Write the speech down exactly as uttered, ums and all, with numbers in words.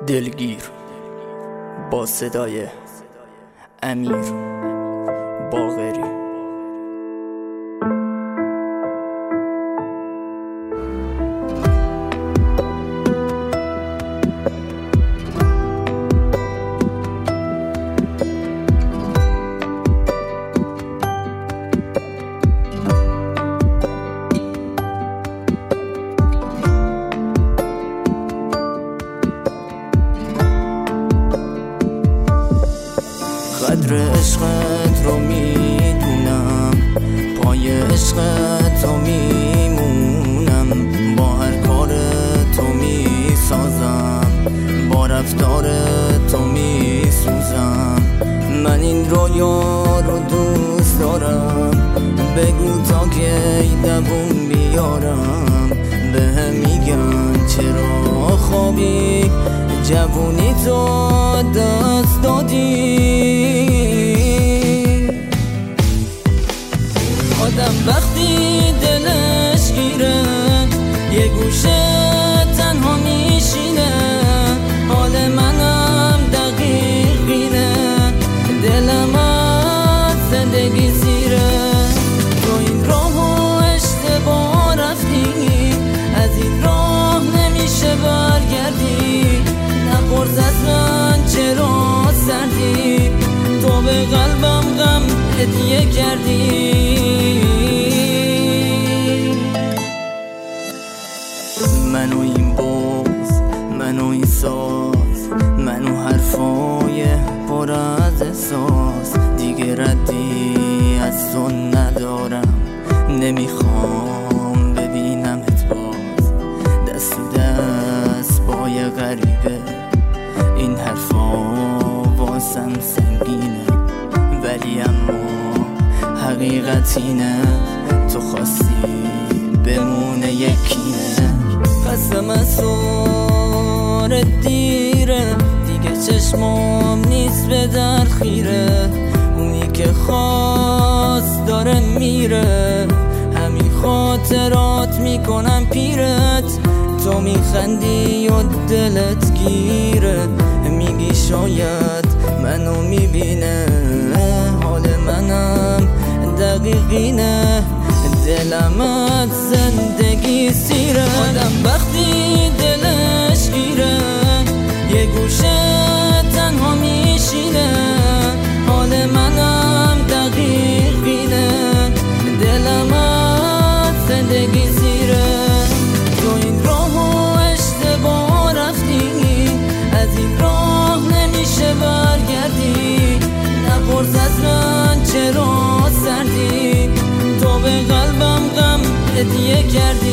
دلگیر با صدای امیر باقری. قدر عشقت رو میدونم، پای عشقت رو میمونم، با هر کار تو میسازم، با رفتار تو میسوزم. من این رویا رو دوست دارم، بگو تا کی دووم بیارم. به هم میگن چرا خوابی، جوونی تو دست دادی. آدم وقتی دلش گیره یه گوشه تنها میشینه، حال منم دقیق بینه، دلم از زندگی زیره. تو این راهو اشتباه رفتی، از این راه نمیشه برگردی. نپرس از من چرا سردی، تو به قلبم غم هدیه کردی. منو این بغض، منو این ساز، منو حرفای پر از احساس. دیگه ردی از تو ندارم، نمیخوام ببینمت باز. دست تو دست با یه غریبه، این حرفا واسم سنگینه، ولی اما حقیقت اینه، تو خواستی بمونه یکینه. قسم از سور دیره، دیگه چشمام نیست به در خیره. اونی که خواست داره میره، همین خاطرات میکنم پیرت. تو میخندی و دلت گیره، میگی شاید منو میبینه، حال منم دقیقینه، دلم از زندگی سیره. آدم وقتی دلش گیره یه گوشه تنها میشینه، حال منم دقیقینه، دلم از زندگی سیره. تو این راهو اشتباه رفتی، از این راه نمیشه برگردی. نپرس از من چرا سردی، تو به قلبم غم هدیه کردی.